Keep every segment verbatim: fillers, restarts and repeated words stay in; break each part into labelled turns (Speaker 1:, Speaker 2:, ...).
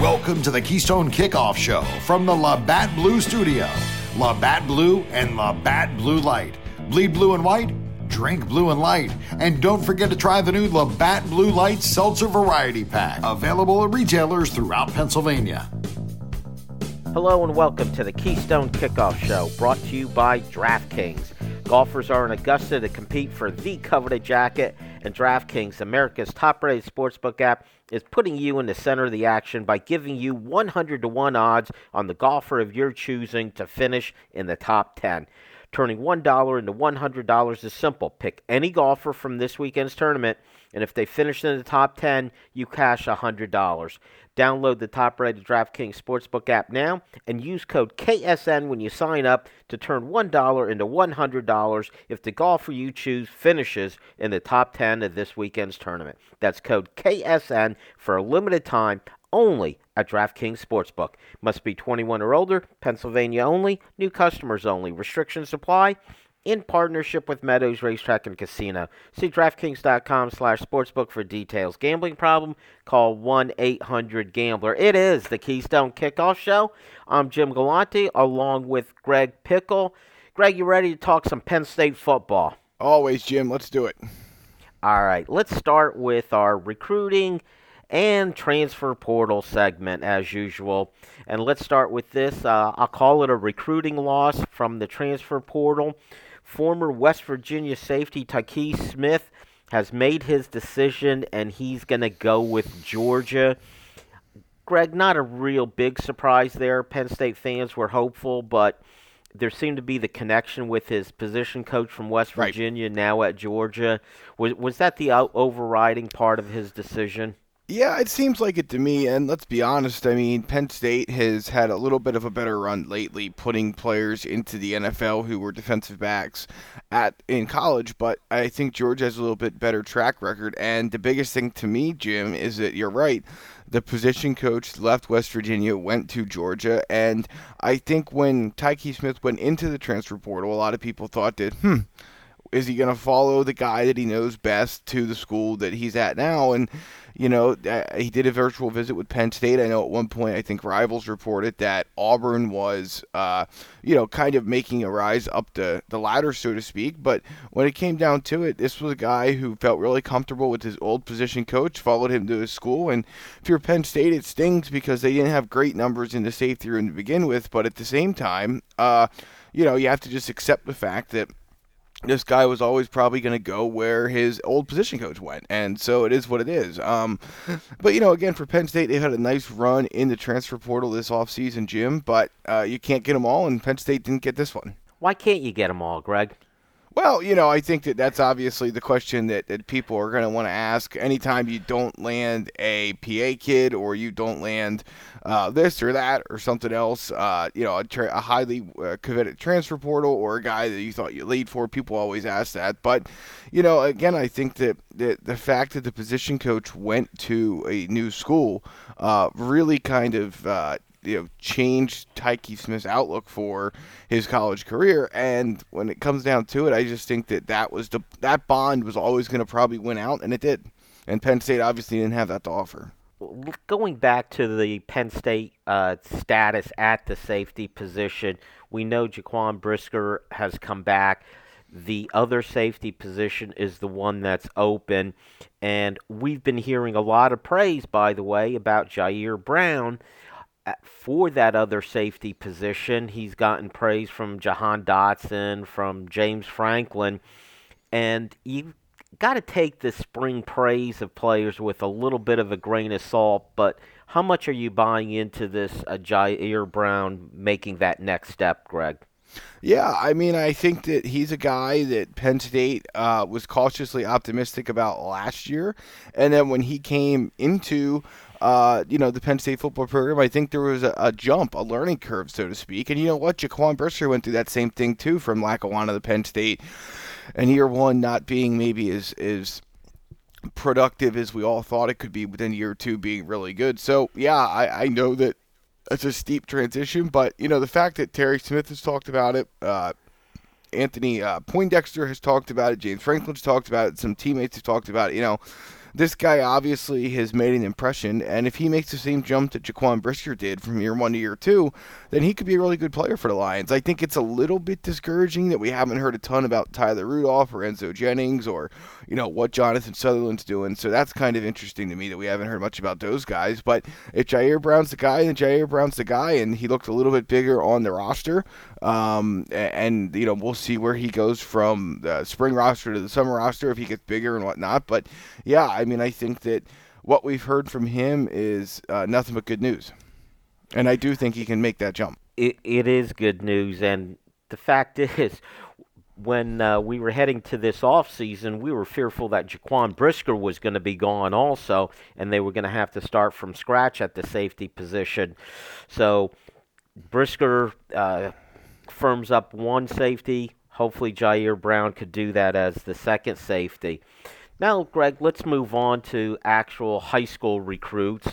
Speaker 1: Welcome to the Keystone Kickoff Show from the Labatt Blue Studio. Labatt Blue and Labatt Blue Light. Bleed blue and white, drink blue and light. And don't forget to try the new Labatt Blue Light Seltzer Variety Pack. Available at retailers throughout Pennsylvania.
Speaker 2: Hello and welcome to the Keystone Kickoff Show, brought to you by DraftKings. Golfers are in Augusta to compete for the coveted jacket, and DraftKings, America's top-rated sportsbook app, is putting you in the center of the action by giving you one hundred to one odds on the golfer of your choosing to finish in the top ten. Turning one dollar into one hundred dollars is simple. Pick any golfer from this weekend's tournament, and if they finish in the top ten, you cash one hundred dollars. Download the top-rated DraftKings Sportsbook app now and use code K S N when you sign up to turn one dollar into one hundred dollars if the golfer you choose finishes in the top ten of this weekend's tournament. That's code K S N for a limited time only at DraftKings Sportsbook. Must be twenty-one or older, Pennsylvania only, new customers only. Restrictions apply. In partnership with Meadows Racetrack and Casino. See DraftKings.com slash sportsbook for details. Gambling problem? Call one eight hundred gambler. It is the Keystone Kickoff Show. I'm Jim Galante along with Greg Pickle. Greg, you ready to talk some Penn State football?
Speaker 3: Always, Jim. Let's do it.
Speaker 2: All right. Let's start with our recruiting and transfer portal segment as usual. And let's start with this. Uh, I'll call it a recruiting loss from the transfer portal. Former West Virginia safety Tykee Smith has made his decision, and he's going to go with Georgia. Greg, not a real big surprise there. Penn State fans were hopeful, but there seemed to be the connection with his position coach from West Virginia, right, now at Georgia. Was, was that the overriding part of his decision?
Speaker 3: Yeah, it seems like it to me, and let's be honest, I mean, Penn State has had a little bit of a better run lately putting players into the N F L who were defensive backs at in college, but I think Georgia has a little bit better track record, and the biggest thing to me, Jim, is that you're right. The position coach left West Virginia, went to Georgia, and I think when Tykee Smith went into the transfer portal, a lot of people thought that, hmm, is he going to follow the guy that he knows best to the school that he's at now? And, you know, uh, he did a virtual visit with Penn State. I know at one point I think Rivals reported that Auburn was, uh, you know, kind of making a rise up the, the ladder, so to speak. But when it came down to it, this was a guy who felt really comfortable with his old position coach, followed him to his school. And if you're Penn State, it stings because they didn't have great numbers in the safety room to begin with. But at the same time, uh, you know, you have to just accept the fact that this guy was always probably going to go where his old position coach went, and so it is what it is. Um, but, you know, again, for Penn State, they've had a nice run in the transfer portal this offseason, Jim, but uh, you can't get them all, and Penn State didn't get this one.
Speaker 2: Why can't you get them all, Greg?
Speaker 3: Well, you know, I think that that's obviously the question that, that people are going to want to ask anytime you don't land a P A kid or you don't land uh, this or that or something else, uh, you know, a, tra- a highly uh, coveted transfer portal or a guy that you thought you lead for. People always ask that. But, you know, again, I think that, that the fact that the position coach went to a new school uh, really kind of uh, you know, changed Tykee Smith's outlook for his college career. And when it comes down to it, I just think that that was the that bond was always going to probably win out, and it did. And Penn State obviously didn't have that to offer.
Speaker 2: Going back to the Penn State uh, status at the safety position, we know Jaquan Brisker has come back. The other safety position is the one that's open. And we've been hearing a lot of praise, by the way, about Jair Brown for that other safety position. He's gotten praise from Jahan Dotson, from James Franklin, and you've got to take the spring praise of players with a little bit of a grain of salt, but how much are you buying into this uh, Jair Brown making that next step, Greg?
Speaker 3: Yeah, I mean, I think that he's a guy that Penn State uh, was cautiously optimistic about last year, and then when he came into Uh, you know, the Penn State football program, I think there was a, a jump, a learning curve, so to speak. And you know what? Jaquan Brisker went through that same thing, too, from Lackawanna to Penn State. And year one not being maybe as, as productive as we all thought it could be, but then year two being really good. So, yeah, I, I know that it's a steep transition. But, you know, the fact that Terry Smith has talked about it, uh, Anthony uh, Poindexter has talked about it, James Franklin's talked about it, some teammates have talked about it, you know, this guy obviously has made an impression, and if he makes the same jump that Jaquan Brisker did from year one to year two, then he could be a really good player for the Lions. I think it's a little bit discouraging that we haven't heard a ton about Tyler Rudolph or Enzo Jennings or, you know, what Jonathan Sutherland's doing, so that's kind of interesting to me that we haven't heard much about those guys. But if Jair Brown's the guy, then Jair Brown's the guy, and he looked a little bit bigger on the roster. Um, and, you know, we'll see where he goes from the spring roster to the summer roster, if he gets bigger and whatnot. But, yeah, I mean, I think that what we've heard from him is uh, nothing but good news. And I do think he can make that jump.
Speaker 2: It, it is good news, and the fact is, when uh, we were heading to this offseason, we were fearful that Jaquan Brisker was going to be gone also, and they were going to have to start from scratch at the safety position. So Brisker uh, firms up one safety. Hopefully Jair Brown could do that as the second safety. Now, Greg, let's move on to actual high school recruits.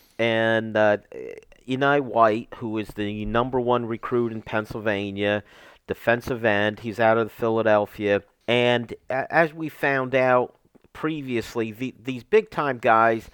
Speaker 2: And uh, Enai White, who is the number one recruit in Pennsylvania, defensive end. He's out of Philadelphia. And as we found out previously, the, these big-time guys,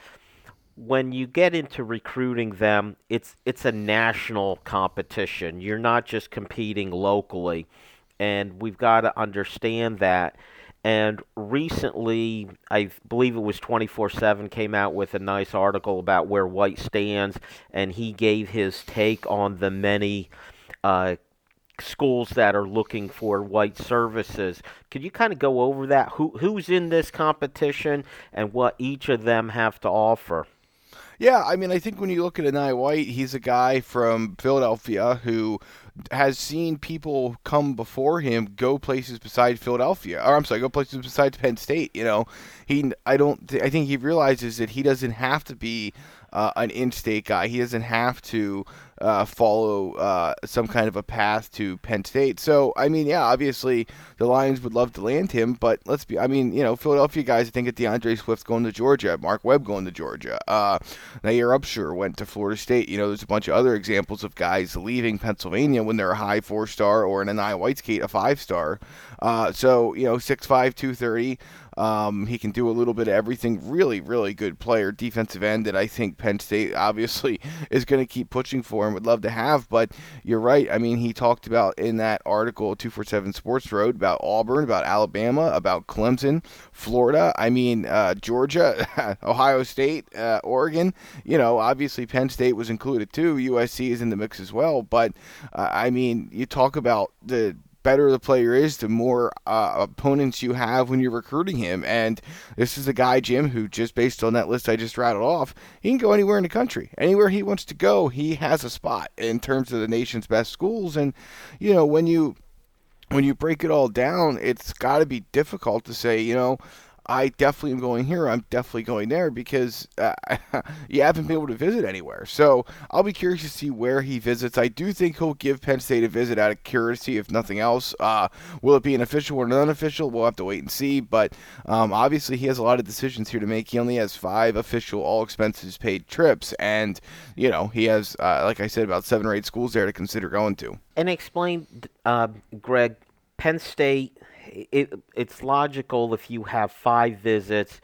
Speaker 2: when you get into recruiting them, it's it's a national competition. You're not just competing locally. And we've got to understand that. And recently, I believe it was twenty-four seven came out with a nice article about where White stands, and he gave his take on the many uh, schools that are looking for White services. Could you kind of go over that? Who who's in this competition and what each of them have to offer?
Speaker 3: Yeah, I mean, I think when you look at Enai White, he's a guy from Philadelphia who has seen people come before him go places besides Philadelphia, or I'm sorry, go places besides Penn State. You know, he, I don't, I think he realizes that he doesn't have to be uh, an in-state guy. He doesn't have to uh, follow uh, some kind of a path to Penn State. So, I mean, yeah, obviously the Lions would love to land him, but let's be, I mean, you know, Philadelphia guys, I think at DeAndre Swift going to Georgia, Mark Webb going to Georgia, uh, Nair Upshur went to Florida State. You know, there's a bunch of other examples of guys leaving Pennsylvania when they're a high four-star, or in Enai White's case, a five-star. Uh, so, you know, six five, two thirty. Um, he can do a little bit of everything. Really, really good player, defensive end that I think Penn State obviously is going to keep pushing for and would love to have. But you're right. I mean, he talked about in that article, two forty-seven Sports Road, about Auburn, about Alabama, about Clemson, Florida. I mean, uh, Georgia, Ohio State, uh, Oregon. You know, obviously Penn State was included too. U S C is in the mix as well. But, uh, I mean, you talk about the better the player is, the more uh, opponents you have when you're recruiting him. And this is a guy, Jim, who just based on that list I just rattled off, he can go anywhere in the country. Anywhere he wants to go, he has a spot in terms of the nation's best schools. And, you know, when you when you break it all down, it's got to be difficult to say, you know, I definitely am going here, I'm definitely going there, because uh, you haven't been able to visit anywhere. So I'll be curious to see where he visits. I do think he'll give Penn State a visit out of curiosity, if nothing else. Uh, will it be an official or an unofficial? We'll have to wait and see. But um, obviously he has a lot of decisions here to make. He only has five official, all expenses paid trips. And, you know, he has, uh, like I said, about seven or eight schools there to consider going to.
Speaker 2: And explain, uh, Greg, Penn State, It, it's logical if you have five visits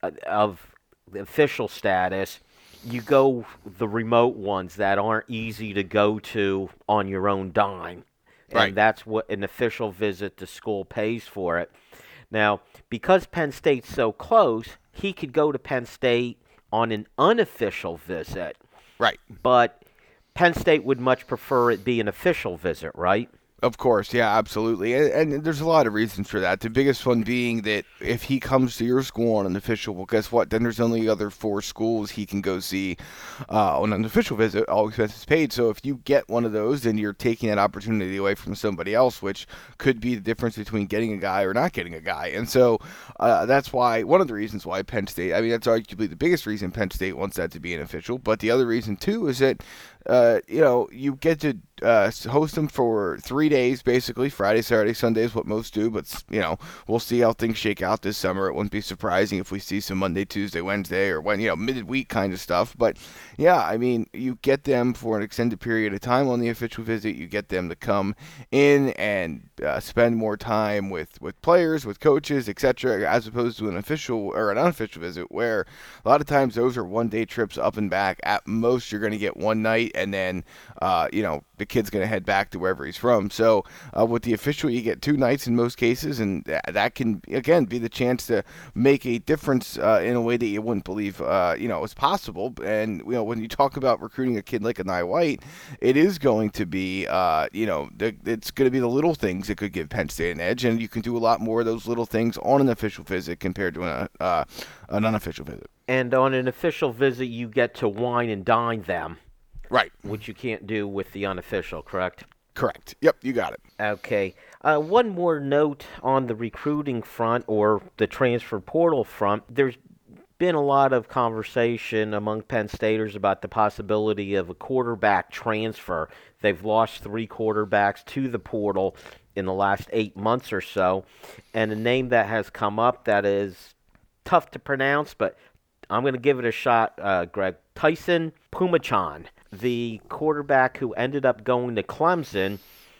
Speaker 2: of the official status, you go the remote ones that aren't easy to go to on your own dime.
Speaker 3: Right.
Speaker 2: And that's what an official visit to school pays for it. Now, because Penn State's so close, he could go to Penn State on an unofficial visit.
Speaker 3: Right.
Speaker 2: But Penn State would much prefer it be an official visit, right?
Speaker 3: Of course, yeah, absolutely. And, and there's a lot of reasons for that. The biggest one being that if he comes to your school on an official, well, guess what? Then there's only other four schools he can go see uh, on an official visit, all expenses paid. So if you get one of those, then you're taking that opportunity away from somebody else, which could be the difference between getting a guy or not getting a guy. And so uh, that's why, one of the reasons why Penn State, I mean, that's arguably the biggest reason Penn State wants that to be an official. But the other reason, too, is that Uh, you know, you get to uh, host them for three days, basically. Friday, Saturday, Sunday is what most do, but, you know, we'll see how things shake out this summer. It wouldn't be surprising if we see some Monday, Tuesday, Wednesday, or when, you know, midweek kind of stuff. But, yeah, I mean, you get them for an extended period of time on the official visit. You get them to come in and uh, spend more time with, with players, with coaches, et cetera, as opposed to an official or an unofficial visit, where a lot of times those are one-day trips up and back. At most, you're going to get one night, and then, uh, you know, the kid's going to head back to wherever he's from. So uh, with the official, you get two nights in most cases, and th- that can, again, be the chance to make a difference uh, in a way that you wouldn't believe, uh, you know, is possible. And, you know, when you talk about recruiting a kid like Anaya White, it is going to be, uh, you know, the, it's going to be the little things that could give Penn State an edge, and you can do a lot more of those little things on an official visit compared to an, uh, an unofficial visit.
Speaker 2: And on an official visit, you get to wine and dine them.
Speaker 3: Right.
Speaker 2: Which you can't do with the unofficial, correct?
Speaker 3: Correct. Yep, you got it.
Speaker 2: Okay. Uh, one more note on the recruiting front or the transfer portal front. There's been a lot of conversation among Penn Staters about the possibility of a quarterback transfer. They've lost three quarterbacks to the portal in the last eight months or so. And a name that has come up that is tough to pronounce, but I'm going to give it a shot, uh, Greg. Tyson Phommachanh, the quarterback who ended up going to Clemson,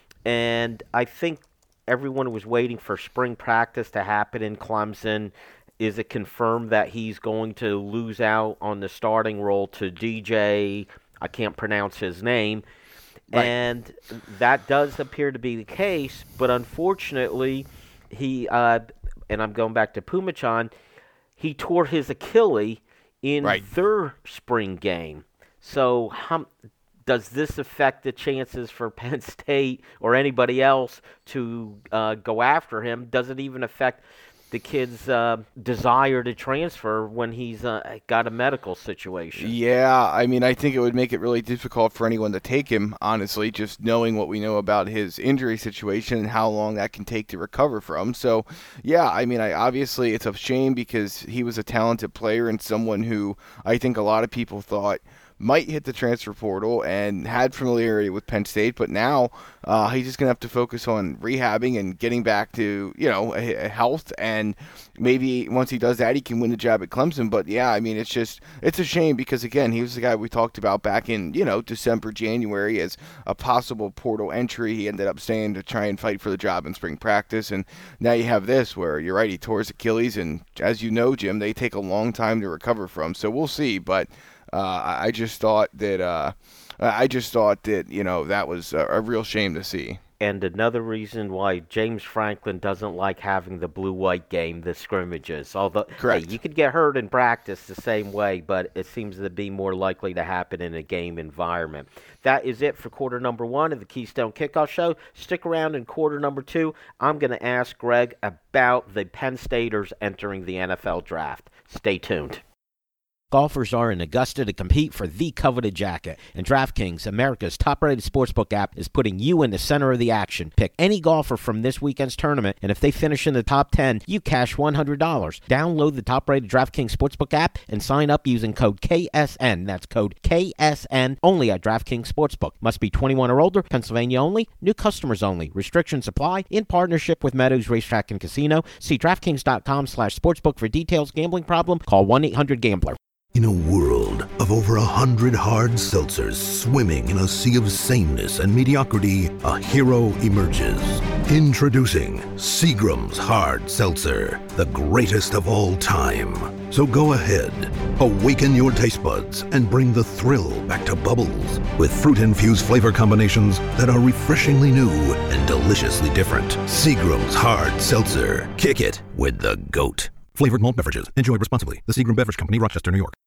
Speaker 2: and I think everyone was waiting for spring practice to happen in Clemson. Is it confirmed that he's going to lose out on the starting role to D J, I can't pronounce his name, right. And that does appear to be the case, but unfortunately, he, uh, and I'm going back to Phommachanh, he tore his Achilles in
Speaker 3: right.
Speaker 2: their spring game. So how, does this affect the chances for Penn State or anybody else to uh, go after him? Does it even affect the kid's uh, desire to transfer when he's uh, got a medical situation?
Speaker 3: Yeah, I mean, I think it would make it really difficult for anyone to take him, honestly, just knowing what we know about his injury situation and how long that can take to recover from. So, yeah, I mean, I obviously it's a shame because he was a talented player and someone who I think a lot of people thought might hit the transfer portal and had familiarity with Penn State, but now uh, he's just going to have to focus on rehabbing and getting back to, you know, a, a health, and maybe once he does that, he can win the job at Clemson. But, yeah, I mean, it's just, it's a shame because, again, he was the guy we talked about back in, you know, December, January as a possible portal entry. He ended up staying to try and fight for the job in spring practice, and now you have this where, you're right, he tore his Achilles, and as you know, Jim, they take a long time to recover from, so we'll see, but Uh, I just thought that uh, I just thought that you know that was a, a real shame to see.
Speaker 2: And another reason why James Franklin doesn't like having the blue-white game, the scrimmages. Although
Speaker 3: Correct.
Speaker 2: Hey, you could get hurt in practice the same way, but it seems to be more likely to happen in a game environment. That is it for quarter number one of the Keystone Kickoff Show. Stick around in quarter number two. I'm going to ask Greg about the Penn Staters entering the N F L draft. Stay tuned. Golfers are in Augusta to compete for the coveted jacket, and DraftKings, America's top-rated sportsbook app, is putting you in the center of the action. Pick any golfer from this weekend's tournament, and if they finish in the top ten, you cash one hundred dollars. Download the top-rated DraftKings sportsbook app and sign up using code K S N. That's code K S N, only at DraftKings Sportsbook. Must be twenty-one or older, Pennsylvania only, new customers only. Restrictions apply. In partnership with Meadows Racetrack and Casino. See DraftKings.com slash sportsbook for details. Gambling problem? Call one eight hundred gambler.
Speaker 4: In a world of over a hundred hard seltzers swimming in a sea of sameness and mediocrity, a hero emerges. Introducing Seagram's Hard Seltzer, the greatest of all time. So go ahead, awaken your taste buds and bring the thrill back to Bubbles with fruit-infused flavor combinations that are refreshingly new and deliciously different. Seagram's Hard Seltzer. Kick it with the GOAT. Flavored malt beverages. Enjoy responsibly. The Seagram Beverage Company, Rochester, New York.